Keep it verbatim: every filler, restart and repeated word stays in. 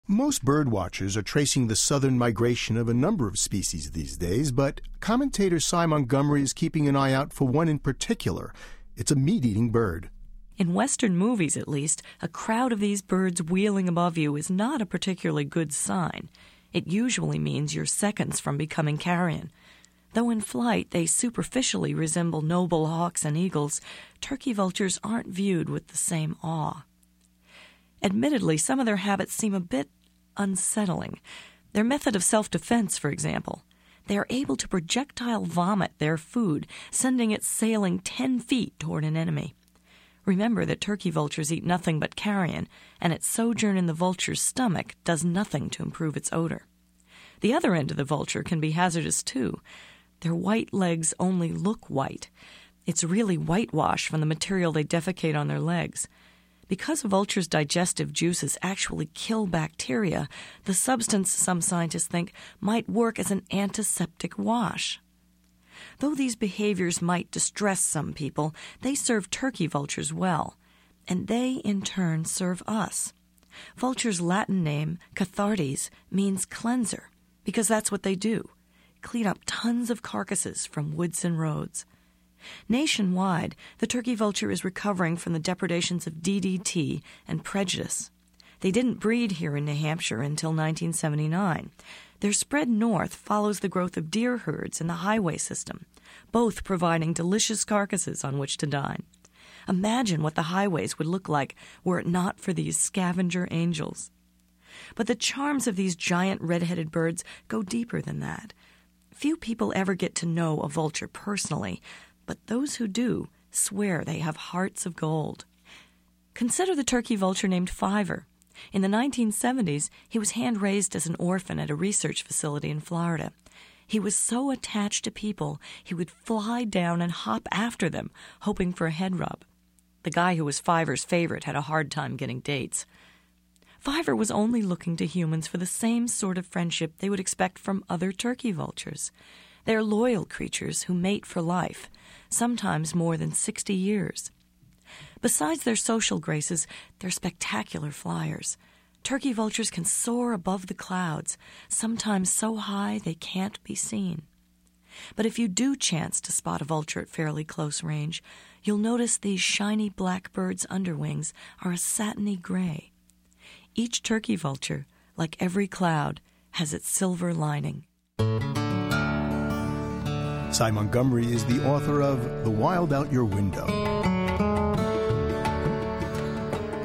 Most bird watchers are tracing the southern migration of a number of species these days, but commentator Sy Montgomery is keeping an eye out for one in particular. It's a meat-eating bird. In Western movies, at least, a crowd of these birds wheeling above you is not a particularly good sign. It usually means you're seconds from becoming carrion. Though in flight they superficially resemble noble hawks and eagles, turkey vultures aren't viewed with the same awe. Admittedly, some of their habits seem a bit unsettling. Their method of self-defense, for example. They are able to projectile vomit their food, sending it sailing ten feet toward an enemy. Remember that turkey vultures eat nothing but carrion, and its sojourn in the vulture's stomach does nothing to improve its odor. The other end of the vulture can be hazardous too. Their white legs only look white. It's really whitewash from the material they defecate on their legs. Because a vulture's digestive juices actually kill bacteria, the substance, some scientists think, might work as an antiseptic wash. Though these behaviors might distress some people, they serve turkey vultures well, and they, in turn, serve us. Vulture's Latin name, Cathartes, means cleanser, because that's what they do, clean up tons of carcasses from woods and roads. Nationwide, the turkey vulture is recovering from the depredations of D D T and prejudice. They didn't breed here in New Hampshire until nineteen seventy-nine. Their spread north follows the growth of deer herds in the highway system, both providing delicious carcasses on which to dine. Imagine what the highways would look like were it not for these scavenger angels. But the charms of these giant red-headed birds go deeper than that. Few people ever get to know a vulture personally, but those who do swear they have hearts of gold. Consider the turkey vulture named Fiver. In the nineteen seventies, he was hand-raised as an orphan at a research facility in Florida. He was so attached to people, he would fly down and hop after them, hoping for a head rub. The guy who was Fiver's favorite had a hard time getting dates. Fiver was only looking to humans for the same sort of friendship they would expect from other turkey vultures. They're loyal creatures who mate for life, sometimes more than sixty years. Besides their social graces, they're spectacular flyers. Turkey vultures can soar above the clouds, sometimes so high they can't be seen. But if you do chance to spot a vulture at fairly close range, you'll notice these shiny black birds' underwings are a satiny gray. Each turkey vulture, like every cloud, has its silver lining. Sy Montgomery is the author of The Wild Out Your Window.